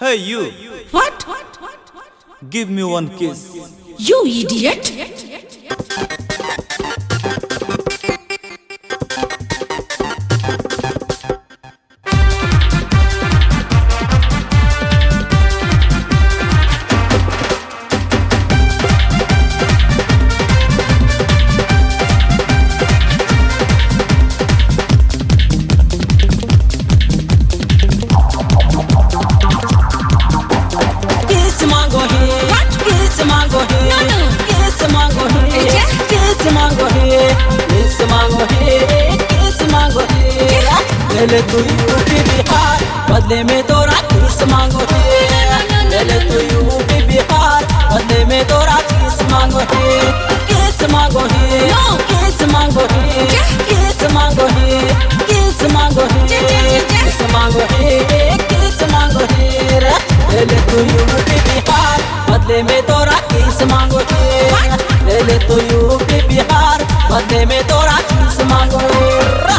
Hey you, What? give me one kiss. You idiot! ले तू UP Bihar बदले में तोरा किस मांगो है। ले तू यूपी बिहार बदले में तोरा किस मांगो है। किस मांगो है, किस मांगो है, किस मांगो है, किस मांगो है, किस मांगो है, किस मांगो है। ले तू यूपी बिहार बदले में तोरा किस मांगो है। ले तू यूपी बिहार बदले में तोरा किस मांगो है।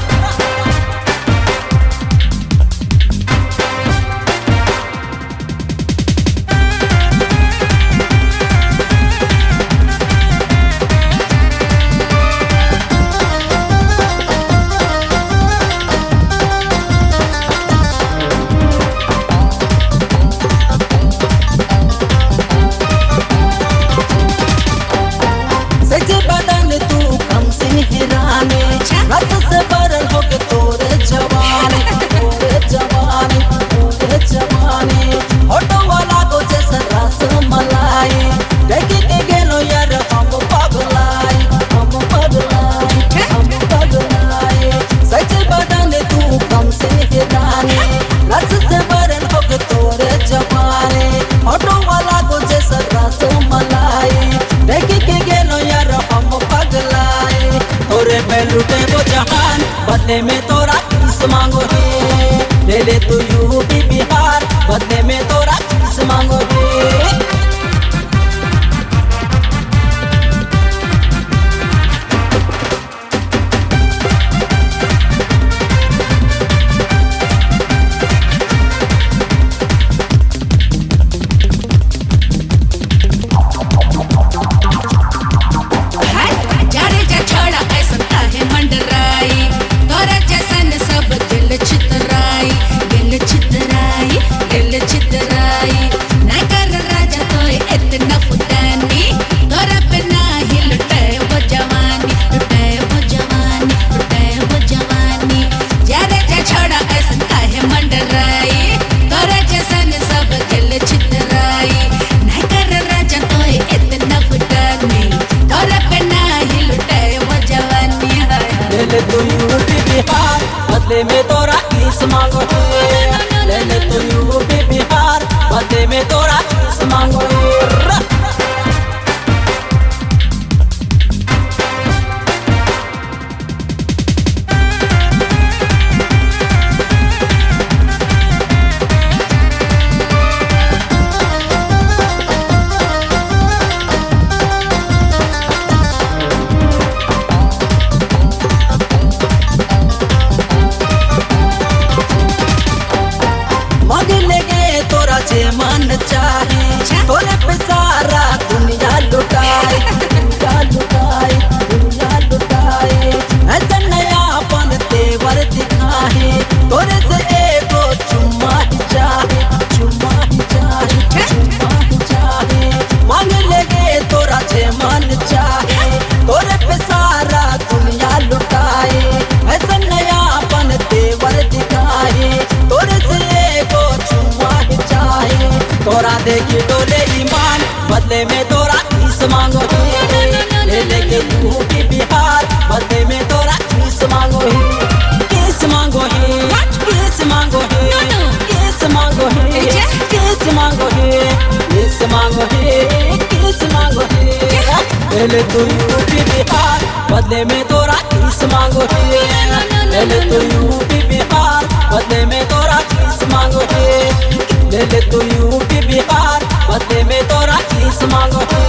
लुटे वो जहान बदले में तोरा किस मांगो है। ले तू यूपी बिहार बदले में तोरा किस मांगो है। ले तू यूपी बिहार बदले में तोरा किस मांगो है। ले तू यूपी बिहार बदले में तोरा किस मांगो है। मन चाहे तोरे पे सारा दुनिया लुटाए, दुनिया लुटाए, दुनिया लुटाए। ऐसा नयापन तेवर दिखाए तोरे से एको चुम्मा ही चाहे, चुम्मा ही चाहे, चुम्मा ही चाहे। मांग लेगे तोरा जे मन चाहे तोरे पे सारा दुनिया लुटाए। ऐसा नयापन तेवर दिखाए तोरे से एको चुम्मा ही चाहे। तोरा देखी डोले ईमान बदले में तोरा किस मांगो है। ले लेके यूपी बिहार बदले में तोरा किस मांगो है। किस मांगो है, किस मांगो है, किस मांगो है, किस मांगो है, किस मांगो है, किस मांगो है। ले तू यूपी बिहार बदले में तोरा किस मांगो है। ले तू यूपी बिहार बदले में तोरा किस मांगो है। ले तू यूपी बिहार बदले में तोरा किस मांगो है।